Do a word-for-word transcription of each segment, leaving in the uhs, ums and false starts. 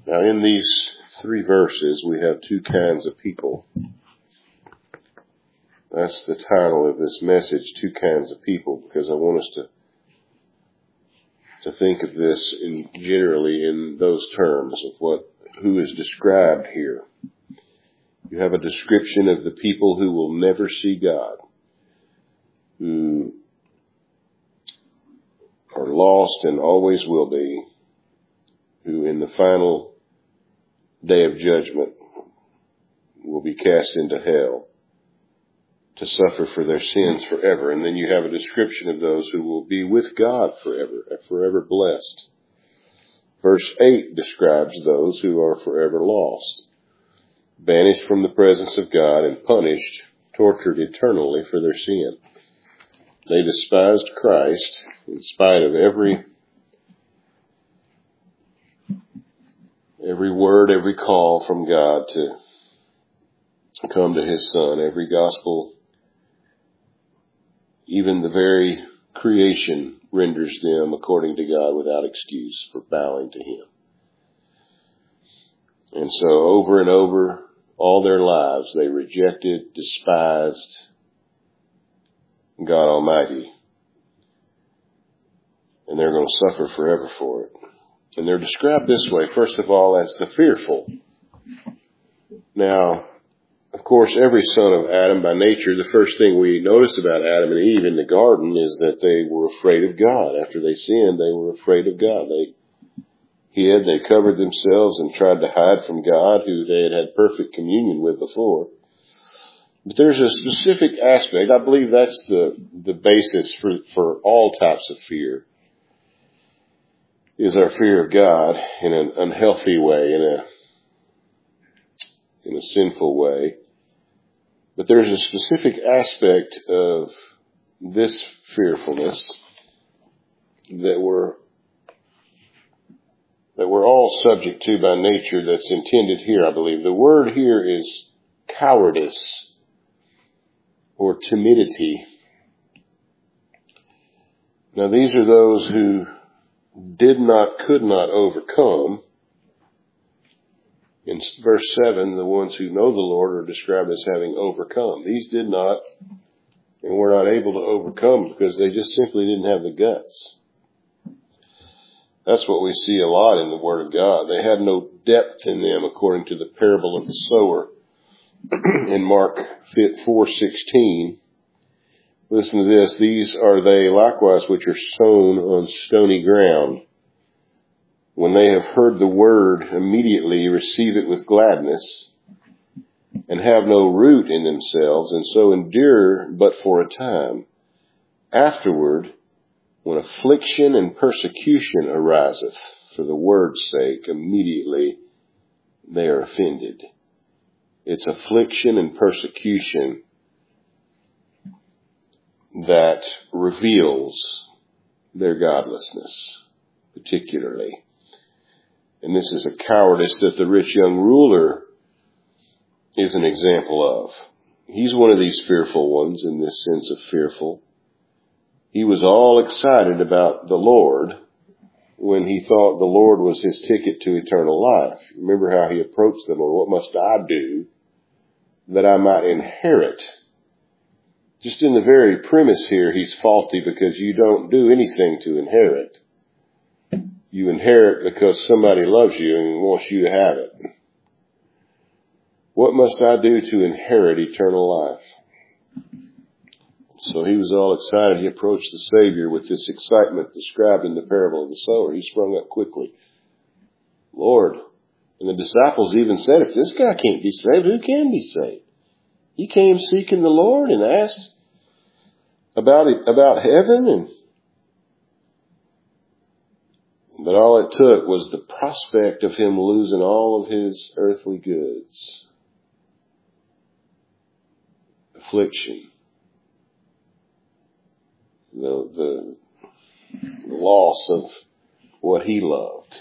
Now, in these three verses, we have two kinds of people. That's the title of this message, Two Kinds of People, because I want us to to think of this in generally in those terms of what who is described here. You have a description of the people who will never see God, who are lost and always will be, who in the final day of judgment will be cast into hell to suffer for their sins forever. And then you have a description of those who will be with God forever, forever blessed. Verse eight describes those who are forever lost, banished from the presence of God and punished, tortured eternally for their sin. They despised Christ in spite of every every word, every call from God to come to His Son, every gospel. Even the very creation renders them, according to God, without excuse for bowing to Him. And so over and over, all their lives, they rejected, despised God Almighty. And they're going to suffer forever for it. And they're described this way, first of all, as the fearful. Now, of course, every son of Adam by nature, the first thing we notice about Adam and Eve in the garden is that they were afraid of God. After they sinned, they were afraid of God. They hid, they covered themselves and tried to hide from God, who they had had perfect communion with before. But there's a specific aspect. I believe that's the, the basis for, for all types of fear, is our fear of God in an unhealthy way, in a, in a sinful way. But there's a specific aspect of this fearfulness that we're, that we're all subject to by nature that's intended here, I believe. The word here is cowardice or timidity. Now these are those who did not, could not overcome. In verse seven, the ones who know the Lord are described as having overcome. These did not and were not able to overcome because they just simply didn't have the guts. That's what we see a lot in the Word of God. They had no depth in them, according to the parable of the sower in Mark four sixteen. Listen to this. These are they likewise which are sown on stony ground. When they have heard the word, immediately receive it with gladness, and have no root in themselves, and so endure but for a time. Afterward, when affliction and persecution ariseth for the word's sake, immediately they are offended. It's affliction and persecution that reveals their godlessness, particularly. And this is a cowardice that the rich young ruler is an example of. He's one of these fearful ones, in this sense of fearful. He was all excited about the Lord when he thought the Lord was his ticket to eternal life. Remember how he approached the Lord. What must I do that I might inherit? Just in the very premise here, he's faulty because you don't do anything to inherit. You inherit because somebody loves you and wants you to have it. What must I do to inherit eternal life? So he was all excited. He approached the Savior with this excitement described in the parable of the sower. He sprung up quickly. Lord, and the disciples even said, if this guy can't be saved, who can be saved? He came seeking the Lord and asked about it, about heaven, and but all it took was the prospect of him losing all of his earthly goods. Affliction. The, the loss of what he loved.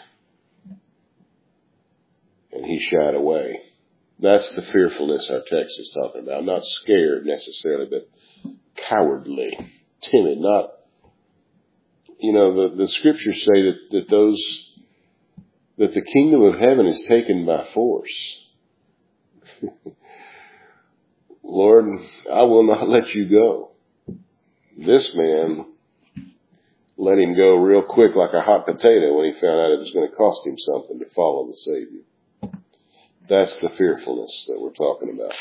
And he shied away. That's the fearfulness our text is talking about. Not scared necessarily, but cowardly, timid, not, you know, the, the scriptures say that, that those that the kingdom of heaven is taken by force. Lord, I will not let you go. This man let him go real quick like a hot potato when he found out it was going to cost him something to follow the Savior. That's the fearfulness that we're talking about.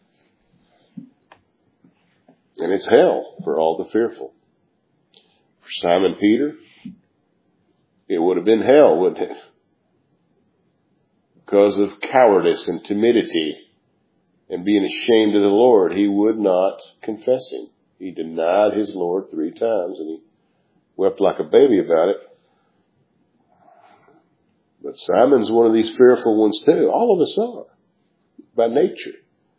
And it's hell for all the fearful. For Simon Peter, it would have been hell, wouldn't it? Because of cowardice and timidity and being ashamed of the Lord, he would not confess him. He denied his Lord three times, and he wept like a baby about it. But Simon's one of these fearful ones too. All of us are, by nature.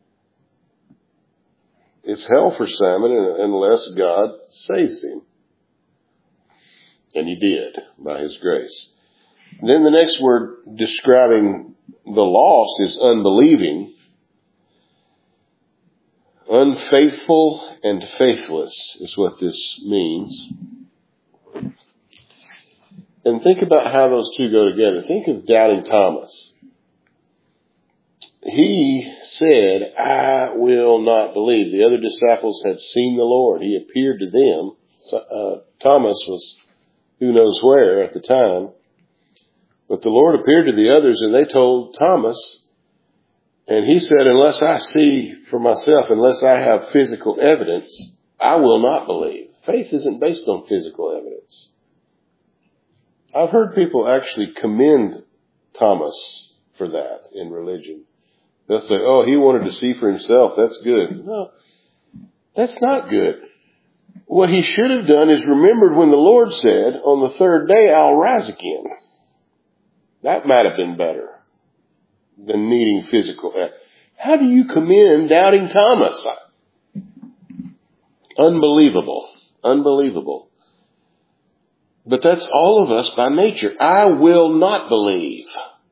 It's hell for Simon unless God saves him. And he did, by his grace. And then the next word describing the lost is unbelieving. Unfaithful and faithless is what this means. And think about how those two go together. Think of doubting Thomas. He said, I will not believe. The other disciples had seen the Lord. He appeared to them. So, uh, Thomas was who knows where at the time. But the Lord appeared to the others, and they told Thomas, and he said, unless I see for myself, unless I have physical evidence, I will not believe. Faith isn't based on physical evidence. I've heard people actually commend Thomas for that in religion. They'll say, oh, he wanted to see for himself. That's good. No, that's not good. What he should have done is remembered when the Lord said, on the third day, I'll rise again. That might have been better than needing physical evidence. How do you commend doubting Thomas? Unbelievable. Unbelievable. But that's all of us by nature. I will not believe.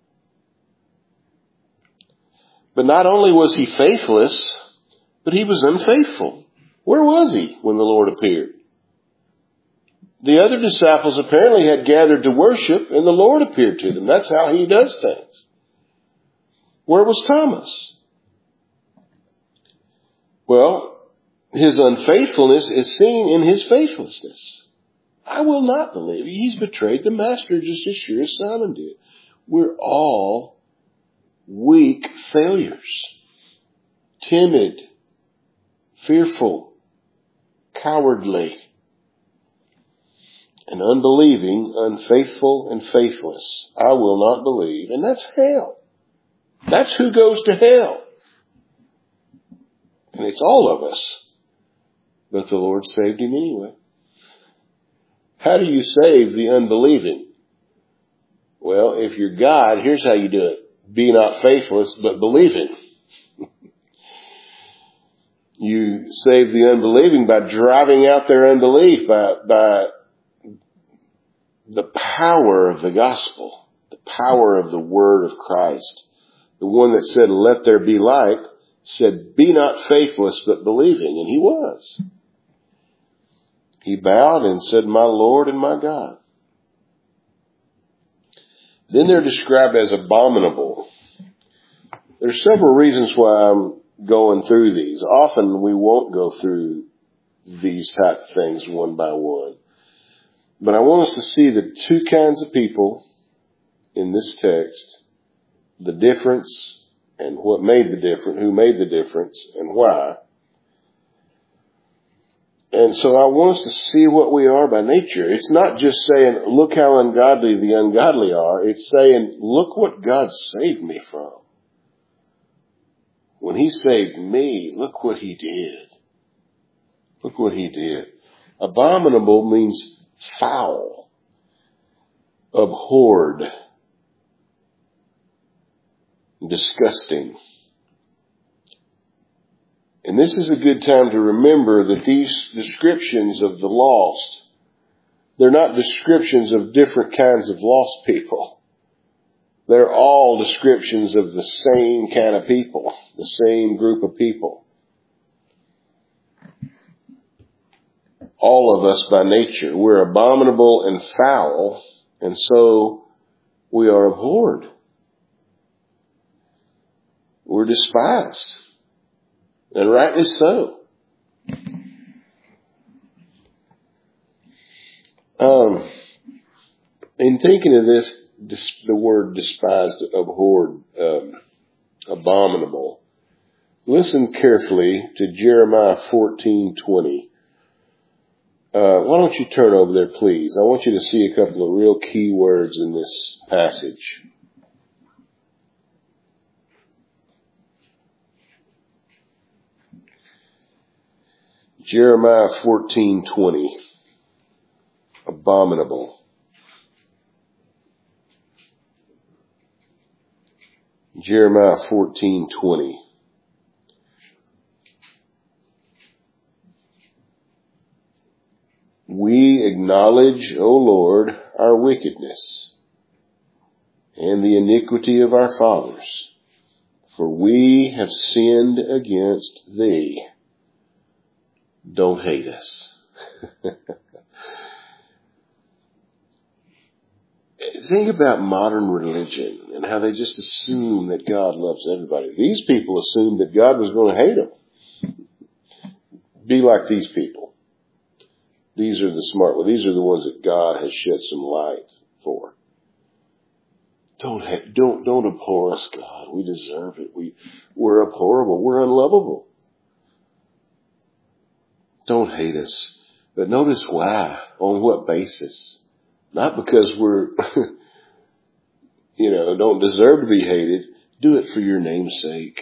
But not only was he faithless, but he was unfaithful. Where was he when the Lord appeared? The other disciples apparently had gathered to worship, and the Lord appeared to them. That's how he does things. Where was Thomas? Well, his unfaithfulness is seen in his faithlessness. I will not believe. He's betrayed the Master just as sure as Simon did. We're all weak failures. Timid, fearful, cowardly, and unbelieving, unfaithful, and faithless. I will not believe. And that's hell. That's who goes to hell. And it's all of us. But the Lord saved him anyway. How do you save the unbelieving? Well, if you're God, here's how you do it. Be not faithless, but believing. You save the unbelieving by driving out their unbelief, by, by the power of the gospel, the power of the word of Christ. The one that said, let there be light, said, be not faithless, but believing. And he was. He bowed and said, my Lord and my God. Then they're described as abominable. There's several reasons why I'm going through these. Often we won't go through these type of things one by one. But I want us to see the two kinds of people in this text, the difference and what made the difference, who made the difference and why. And so I want us to see what we are by nature. It's not just saying, look how ungodly the ungodly are. It's saying, look what God saved me from. When he saved me, look what he did. Look what he did. Abominable means foul, abhorred, disgusting. And this is a good time to remember that these descriptions of the lost, they're not descriptions of different kinds of lost people. They're all descriptions of the same kind of people, the same group of people. All of us by nature, we're abominable and foul, and so we are abhorred. We're despised. And rightly so. Um, in thinking of this, the word despised, abhorred, um, abominable, listen carefully to Jeremiah fourteen twenty. Uh, why don't you turn over there, please? I want you to see a couple of real key words in this passage. Jeremiah fourteen twenty. Abominable. Jeremiah fourteen twenty. We acknowledge, O Lord, our wickedness and the iniquity of our fathers, for we have sinned against thee. Don't hate us. Think about modern religion and how they just assume that God loves everybody. These people assumed that God was going to hate them. Be like these people. These are the smart ones. These are the ones that God has shed some light for. Don't ha- don't don't abhor us, God. We deserve it. We we're abhorrible. We're unlovable. Don't hate us. But notice why. On what basis? Not because we're, you know, don't deserve to be hated. Do it for your name's sake.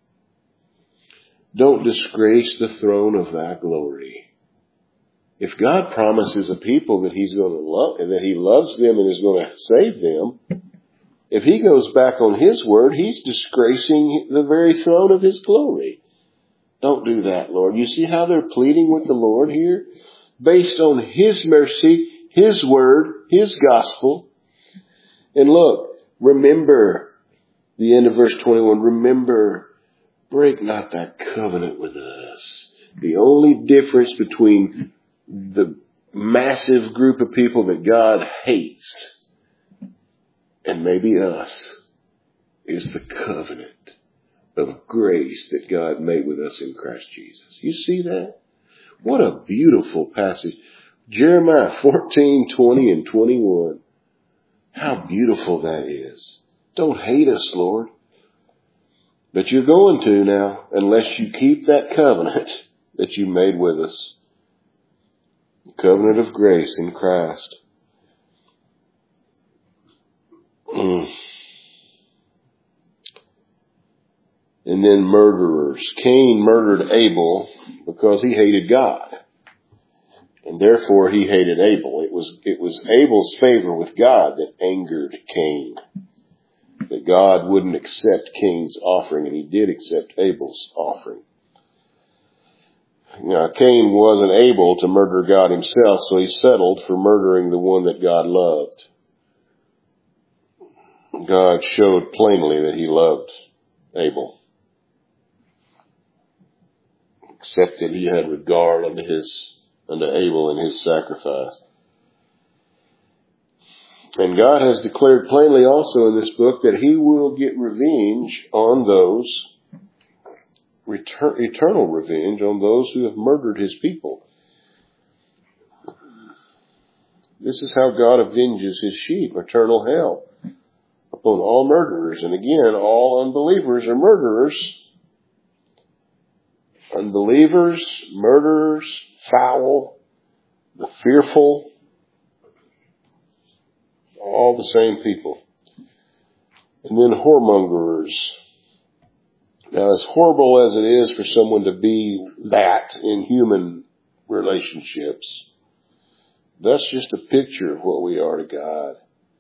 Don't disgrace the throne of thy glory. If God promises a people that He's going to love, and that He loves them and is going to save them, if He goes back on His word, He's disgracing the very throne of His glory. Don't do that, Lord. You see how they're pleading with the Lord here? Based on His mercy, His word, His gospel. And look, remember, the end of verse twenty-one, remember, break not thy covenant with us. The only difference between the massive group of people that God hates and maybe us is the covenant of grace that God made with us in Christ Jesus. You see that? What a beautiful passage. Jeremiah fourteen twenty and twenty-one. How beautiful that is. Don't hate us, Lord. But you're going to now, unless you keep that covenant that you made with us. The covenant of grace in Christ. Mm. And then murderers. Cain murdered Abel because he hated God. And therefore he hated Abel. It was, it was Abel's favor with God that angered Cain. That God wouldn't accept Cain's offering, and He did accept Abel's offering. Now, Cain wasn't able to murder God himself, so he settled for murdering the one that God loved. God showed plainly that He loved Abel. Except that He had regard unto his unto Abel and his sacrifice. And God has declared plainly also in this book that He will get revenge on those, return, eternal revenge on those who have murdered His people. This is how God avenges His sheep, eternal hell, upon all murderers. And again, all unbelievers are murderers. Unbelievers, murderers, foul, the fearful, all the same people. And then whoremongers. Now, as horrible as it is for someone to be that in human relationships, that's just a picture of what we are to God.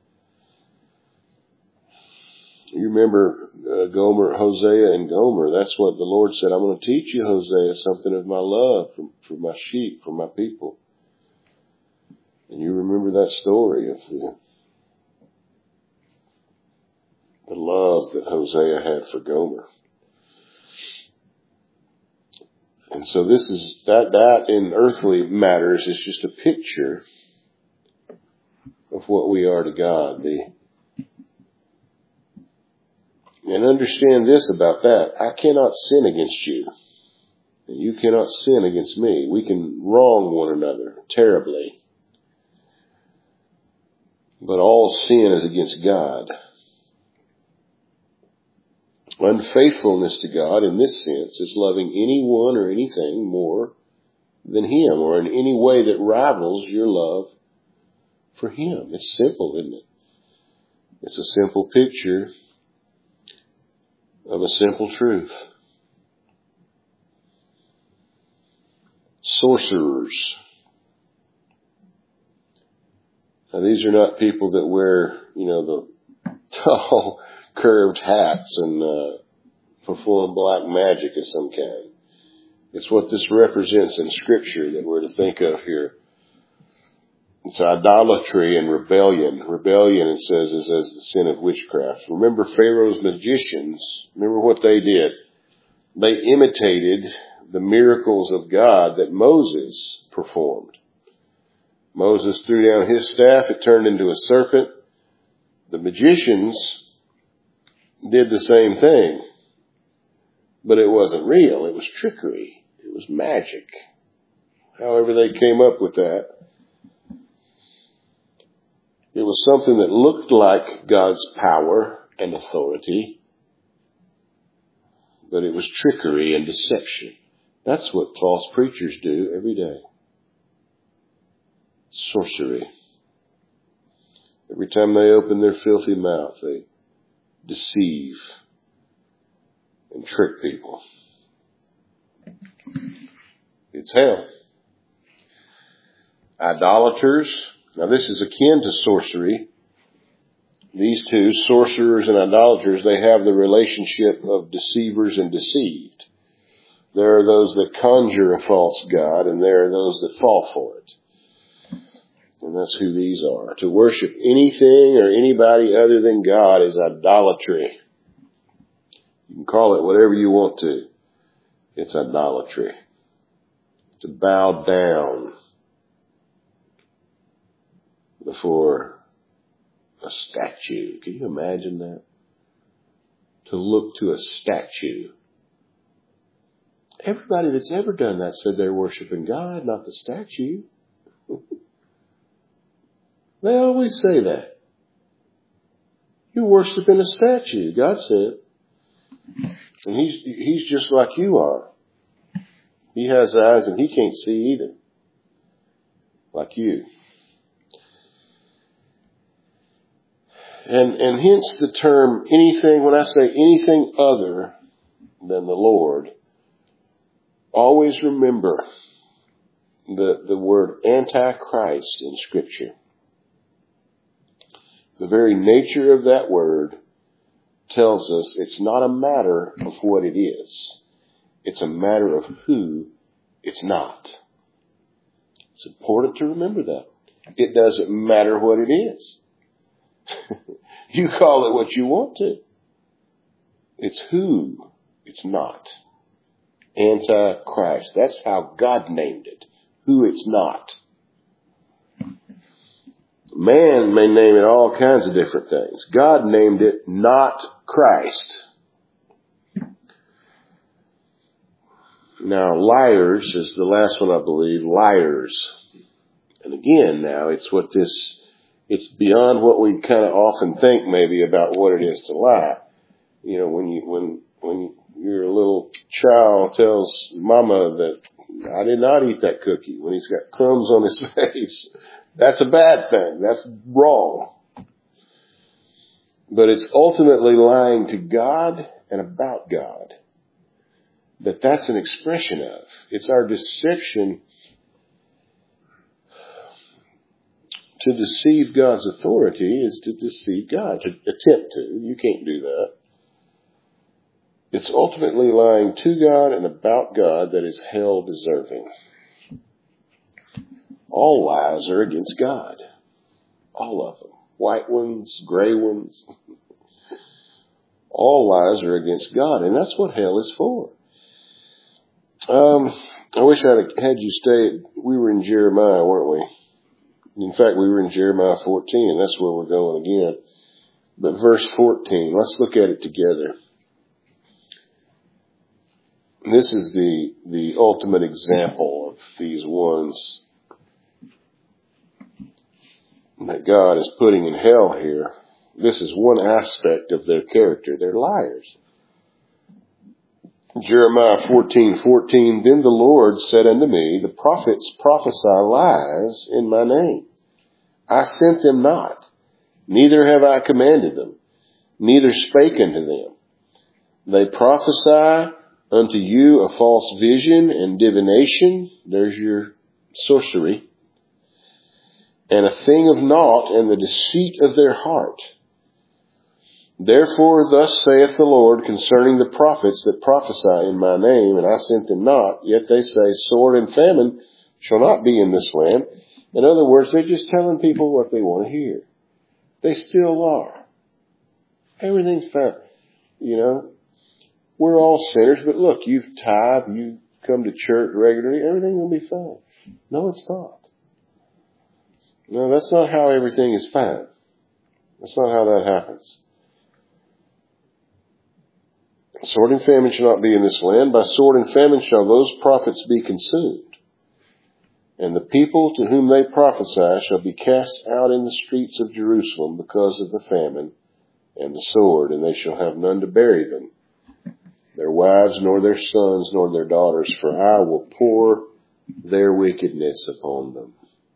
You remember uh, Gomer, Hosea and Gomer. That's what the Lord said. I'm going to teach you, Hosea, something of my love for, for my sheep, for my people. And you remember that story of the, the love that Hosea had for Gomer. And so this is, that, that in earthly matters is just a picture of what we are to God. The And understand this about that. I cannot sin against you. And you cannot sin against me. We can wrong one another terribly. But all sin is against God. Unfaithfulness to God in this sense is loving anyone or anything more than Him, or in any way that rivals your love for Him. It's simple, isn't it? It's a simple picture of a simple truth. Sorcerers. Now, these are not people that wear, you know, the tall, curved hats and uh, perform black magic of some kind. It's what this represents in Scripture that we're to think of here. It's idolatry and rebellion. Rebellion, it says, is as the sin of witchcraft. Remember Pharaoh's magicians. Remember what they did. They imitated the miracles of God that Moses performed. Moses threw down his staff. It turned into a serpent. The magicians did the same thing. But it wasn't real. It was trickery. It was magic. However they came up with that. It was something that looked like God's power and authority, but it was trickery and deception. That's what false preachers do every day. Sorcery. Every time they open their filthy mouth, they deceive and trick people. It's hell. Idolaters. Now this is akin to sorcery. These two, sorcerers and idolaters, they have the relationship of deceivers and deceived. There are those that conjure a false god, and there are those that fall for it. And that's who these are. To worship anything or anybody other than God is idolatry. You can call it whatever you want to. It's idolatry. To bow down before a statue. Can you imagine that? To look to a statue. Everybody that's ever done that said they're worshiping God, not the statue. They always say that. You're worshiping a statue, God said. And he's, he's just like you are. He has eyes and he can't see either. Like you. And, and hence the term anything, when I say anything other than the Lord, always remember the, the word Antichrist in Scripture. The very nature of that word tells us it's not a matter of what it is. It's a matter of who it's not. It's important to remember that. It doesn't matter what it is. You call it what you want to. It's who it's not. Antichrist. That's how God named it. Who it's not. Man may name it all kinds of different things. God named it not Christ. Now, liars is the last one, I believe. Liars. And again, now, it's what this, it's beyond what we kind of often think maybe about what it is to lie. You know, when you, when, when your little child tells mama that I did not eat that cookie when he's got crumbs on his face, that's a bad thing. That's wrong. But it's ultimately lying to God and about God. That that's an expression of. It's our deception to deceive God's authority is to deceive God. To attempt to. You can't do that. It's ultimately lying to God and about God that is hell deserving. All lies are against God. All of them. White ones, gray ones. All lies are against God. And that's what hell is for. Um, I wish I'd had you stay. We were in Jeremiah, weren't we? In fact, we were in Jeremiah fourteen, and that's where we're going again. But verse fourteen, let's look at it together. This is the, the ultimate example of these ones that God is putting in hell here. This is one aspect of their character. They're liars. Jeremiah fourteen fourteen, then the Lord said unto me, the prophets prophesy lies in my name. I sent them not, neither have I commanded them, neither spake unto them. They prophesy unto you a false vision and divination. There's your sorcery. And a thing of naught, and the deceit of their heart. Therefore thus saith the Lord concerning the prophets that prophesy in my name, and I sent them not, yet they say, sword and famine shall not be in this land. In other words, they're just telling people what they want to hear. They still are. Everything's fine. You know, we're all sinners, but look, you've tithed, you come to church regularly, everything will be fine. No, it's not. No, that's not how everything is fine. That's not how that happens. Sword and famine shall not be in this land. By sword and famine shall those prophets be consumed. And the people to whom they prophesy shall be cast out in the streets of Jerusalem because of the famine and the sword, and they shall have none to bury them, their wives, nor their sons, nor their daughters, for I will pour their wickedness upon them.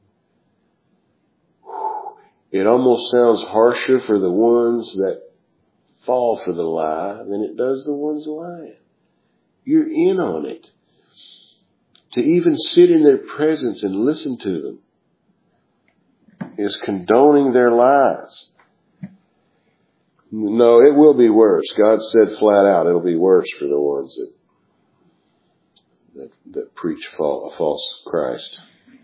It almost sounds harsher for the ones that fall for the lie than it does the ones lying. You're in on it. To even sit in their presence and listen to them is condoning their lies. No, it will be worse. God said flat out it'll be worse for the ones that that, that preach a false Christ.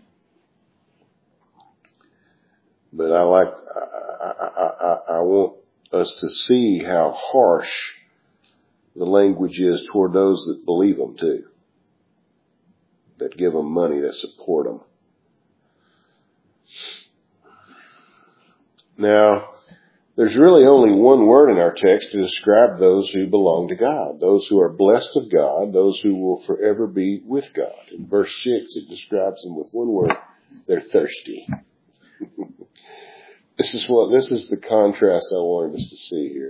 But I like, I, I, I, I want us to see how harsh the language is toward those that believe them too. That give them money, that support them. Now, there's really only one word in our text to describe those who belong to God, those who are blessed of God, those who will forever be with God. In verse six, it describes them with one word. They're thirsty. This is what, this is the contrast I wanted us to see here.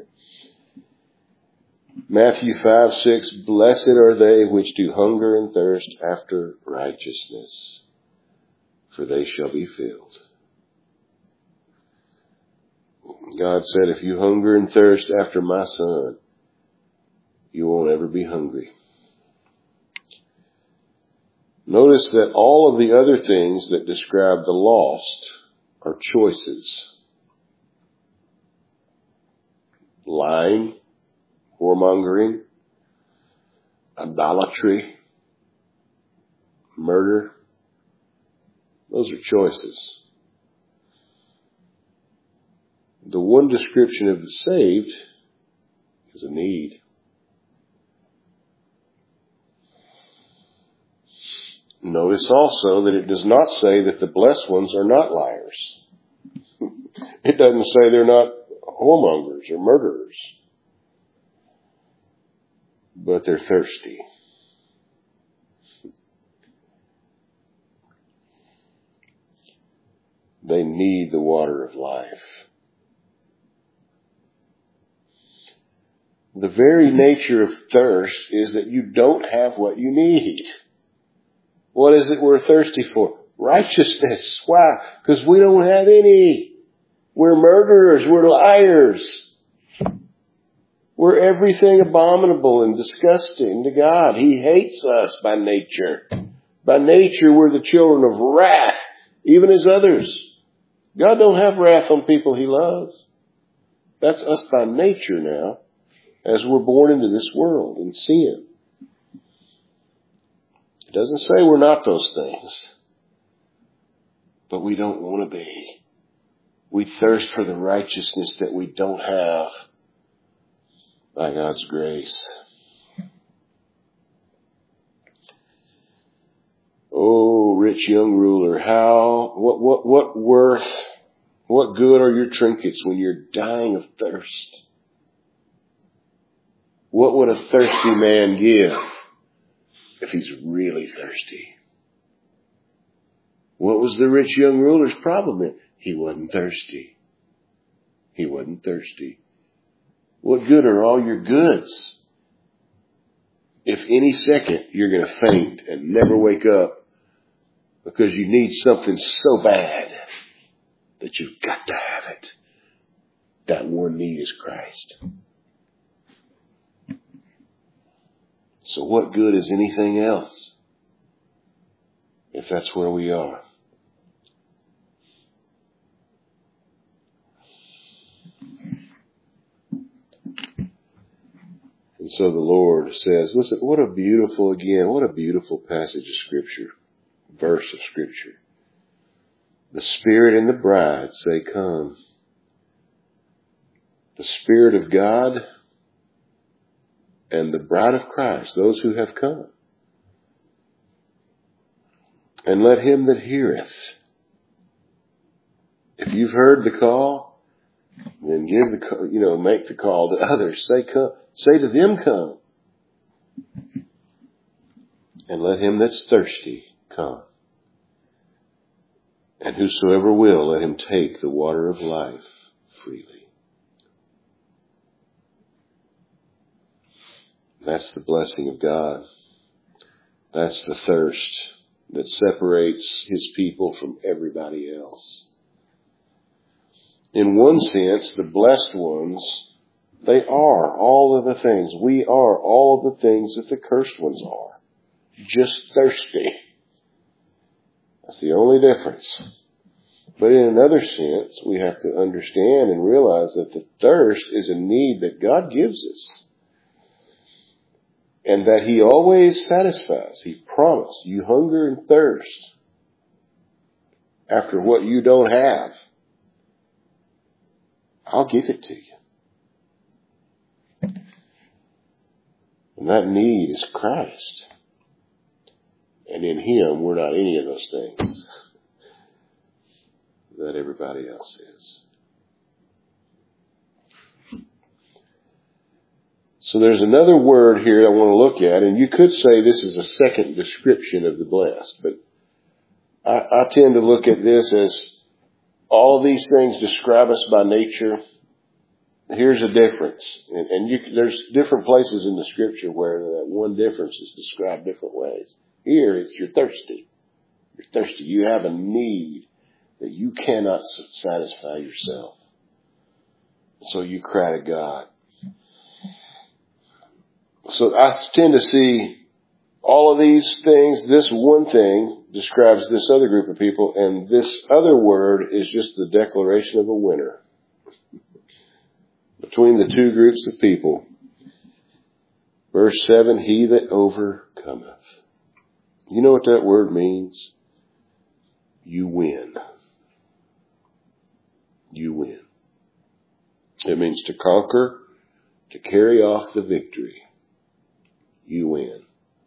Matthew five six, blessed are they which do hunger and thirst after righteousness, for they shall be filled. God said, if you hunger and thirst after my Son, you won't ever be hungry. Notice that all of the other things that describe the lost are choices. Lying, whoremongering, idolatry, murder. Those are choices. The one description of the saved is a need. Notice also that it does not say that the blessed ones are not liars. It doesn't say they're not whoremongers or murderers. But they're thirsty. They need the water of life. The very nature of thirst is that you don't have what you need. What is it we're thirsty for? Righteousness. Why? Because we don't have any. We're murderers. We're liars. We're everything abominable and disgusting to God. He hates us by nature. By nature, we're the children of wrath, even as others. God don't have wrath on people He loves. That's us by nature now, as we're born into this world in sin. It doesn't say we're not those things, but we don't want to be. We thirst for the righteousness that we don't have by God's grace. Oh, rich young ruler, how, what, what, what worth, what good are your trinkets when you're dying of thirst? What would a thirsty man give if he's really thirsty. What was the rich young ruler's problem then? He wasn't thirsty. He wasn't thirsty. What good are all your goods if any second you're going to faint and never wake up because you need something so bad that you've got to have it? That one need is Christ. So what good is anything else if that's where we are? And so the Lord says, listen, what a beautiful, again, what a beautiful passage of Scripture, verse of Scripture. The Spirit and the bride say, come. The Spirit of God and the bride of Christ, those who have come. And let him that heareth. If you've heard the call, then give the call, you know, make the call to others. Say, come, say to them, come. And let him that's thirsty come. And whosoever will, let him take the water of life freely. That's the blessing of God. That's the thirst that separates his people from everybody else. In one sense, the blessed ones, they are all of the things. We are all of the things that the cursed ones are. Just thirsty. That's the only difference. But in another sense, we have to understand and realize that the thirst is a need that God gives us. And that he always satisfies. He promised, you hunger and thirst after what you don't have. I'll give it to you. And that need is Christ. And in him, we're not any of those things that everybody else is. So there's another word here I want to look at, and you could say this is a second description of the blessed, but I, I tend to look at this as all of these things describe us by nature. Here's a difference. And, and you, there's different places in the Scripture where that one difference is described different ways. Here, it's you're thirsty. You're thirsty. You have a need that you cannot satisfy yourself. So you cry to God. So I tend to see all of these things. This one thing describes this other group of people, and this other word is just the declaration of a winner between the two groups of people. Verse seven, he that overcometh. You know what that word means? You win. You win. It means to conquer, to carry off the victory. You win.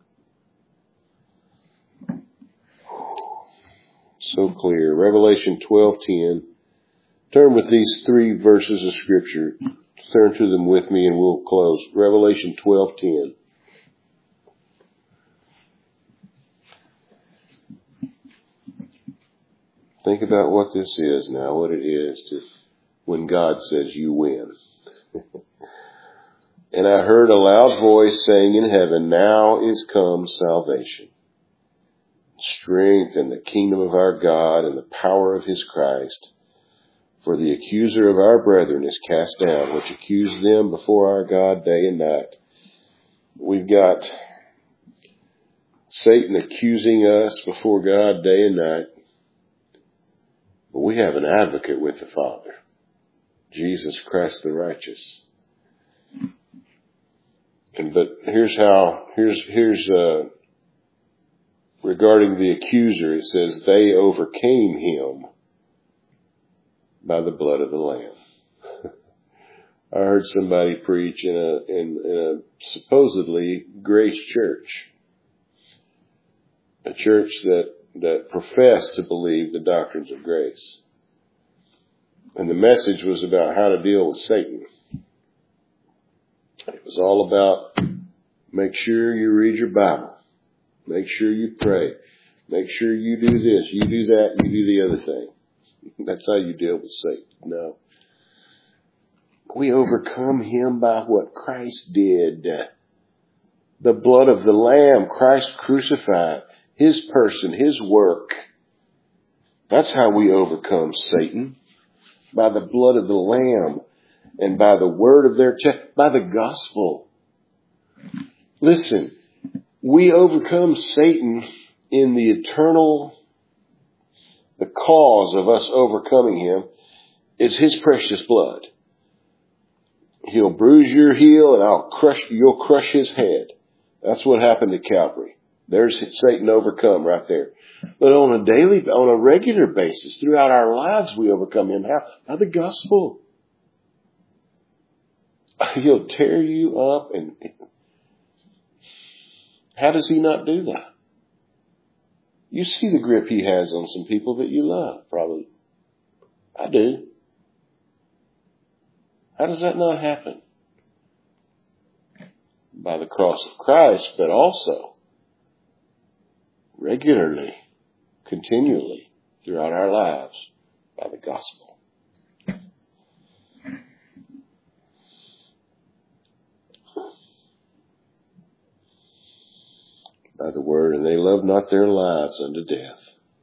So clear. Revelation twelve ten. Turn with these three verses of Scripture. Turn to them with me and we'll close. Revelation twelve ten. Think about what this is now, what it is to when God says you win. And I heard a loud voice saying in heaven, now is come salvation, strength, and the kingdom of our God, and the power of his Christ. For the accuser of our brethren is cast down, which accused them before our God day and night. We've got Satan accusing us before God day and night. But we have an advocate with the Father, Jesus Christ the righteous. And but here's how, here's, here's, uh, regarding the accuser, it says, they overcame him by the blood of the Lamb. I heard somebody preach in a, in, in a supposedly Grace church. A church that, that professed to believe the doctrines of grace. And the message was about how to deal with Satan. It was all about make sure you read your Bible. Make sure you pray. Make sure you do this, you do that, you do the other thing. That's how you deal with Satan. No. We overcome him by what Christ did. The blood of the Lamb, Christ crucified, his person, his work. That's how we overcome Satan. By the blood of the Lamb and by the word of their te- by the gospel. Listen, we overcome Satan in the eternal, the cause of us overcoming him is his precious blood. He'll bruise your heel and I'll crush, you'll crush his head. That's what happened at Calvary. There's Satan overcome right there. But on a daily, on a regular basis, throughout our lives, we overcome him. How? By the gospel. He'll tear you up, and how does he not do that? You see the grip he has on some people that you love, probably. I do. How does that not happen? By the cross of Christ, but also regularly, continually, throughout our lives, by the gospel. By the word, and they love not their lives unto death.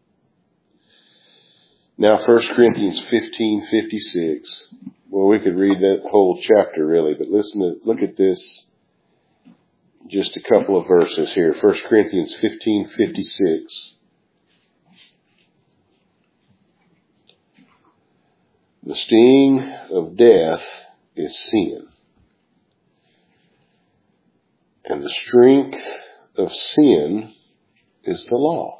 Now, First Corinthians fifteen fifty-six. Well, we could read that whole chapter really, but listen to, look at this. Just a couple of verses here. First Corinthians fifteen fifty-six. The sting of death is sin. And the strength of sin is the law.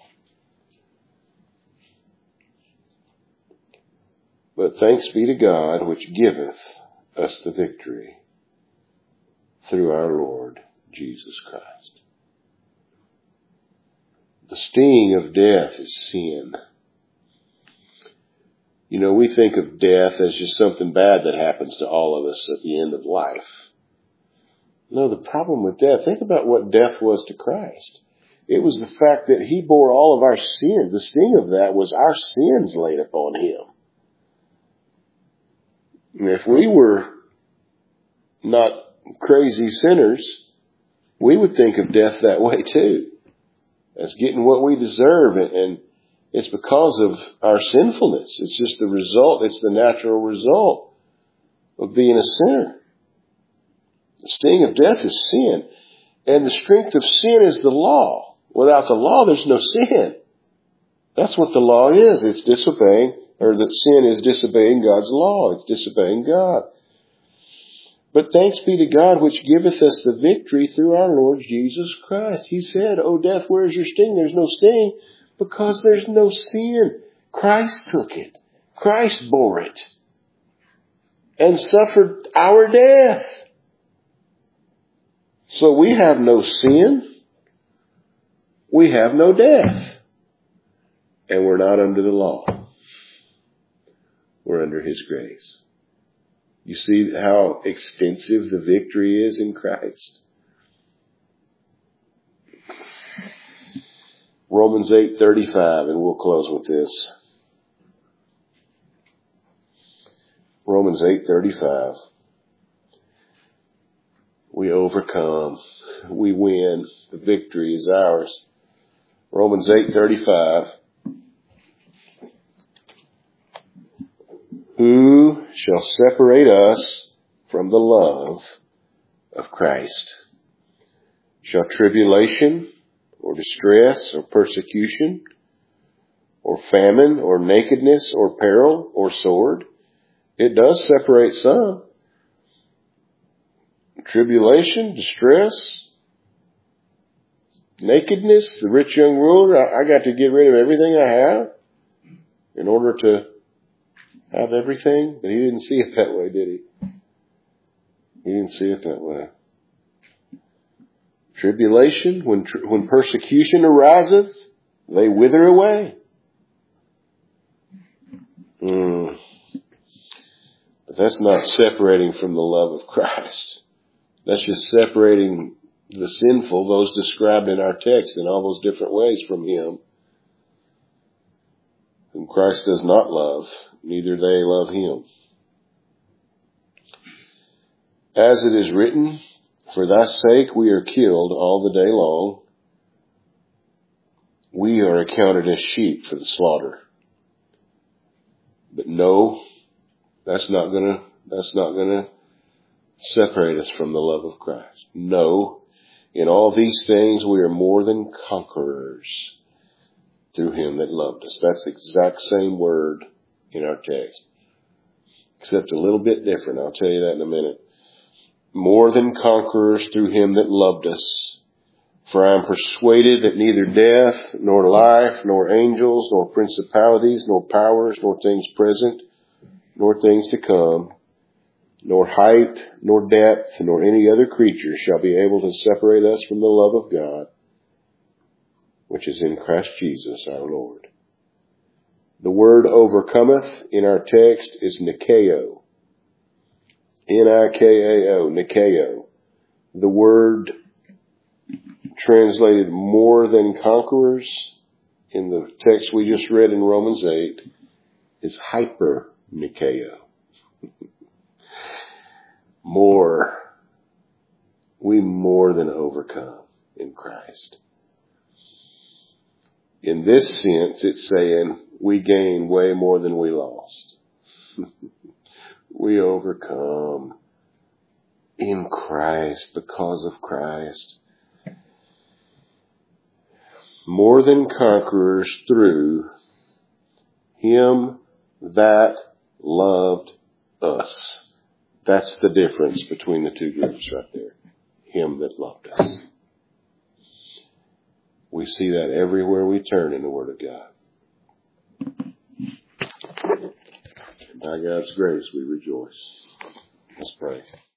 But thanks be to God which giveth us the victory through our Lord Jesus Christ. The sting of death is sin. You know, we think of death as just something bad that happens to all of us at the end of life. No, the problem with death, think about what death was to Christ. It was the fact that he bore all of our sins. The sting of that was our sins laid upon him. And if we were not crazy sinners, we would think of death that way too, as getting what we deserve. And it's because of our sinfulness. It's just the result. It's the natural result of being a sinner. The sting of death is sin. And the strength of sin is the law. Without the law, there's no sin. That's what the law is. It's disobeying, or that sin is disobeying God's law. It's disobeying God. But thanks be to God which giveth us the victory through our Lord Jesus Christ. He said, "O death, where is your sting?" There's no sting because there's no sin. Christ took it. Christ bore it and suffered our death. So we have no sin. We have no death. And we're not under the law. We're under his grace. You see how extensive the victory is in Christ? Romans eight thirty-five, and we'll close with this. Romans eight thirty-five. We overcome. We win. The victory is ours. Romans eight thirty-five. Who shall separate us from the love of Christ? Shall tribulation, or distress, or persecution, or famine, or nakedness, or peril, or sword? It does separate some. Tribulation, distress, nakedness. The rich young ruler, I, I got to get rid of everything I have in order to have everything. But he didn't see it that way, did he? He didn't see it that way. Tribulation, when when persecution ariseth, they wither away. Mm. But that's not separating from the love of Christ. That's just separating the sinful, those described in our text in all those different ways from him, whom Christ does not love, neither they love him. As it is written, for thy sake we are killed all the day long. We are accounted as sheep for the slaughter. But no, that's not gonna, that's not gonna separate us from the love of Christ. No, in all these things we are more than conquerors through him that loved us. That's the exact same word in our text, except a little bit different. I'll tell you that in a minute. More than conquerors through him that loved us. For I am persuaded that neither death, nor life, nor angels, nor principalities, nor powers, nor things present, nor things to come, nor height, nor depth, nor any other creature shall be able to separate us from the love of God, which is in Christ Jesus our Lord. The word overcometh in our text is Nikeo. N I K A O, Nikeo. The word translated more than conquerors in the text we just read in Romans eight is hyper Nikeo. More. We more than overcome in Christ. In this sense, it's saying we gain way more than we lost. We overcome in Christ, because of Christ. More than conquerors through him that loved us. That's the difference between the two groups right there. Him that loved us. We see that everywhere we turn in the Word of God. By God's grace we rejoice. Let's pray.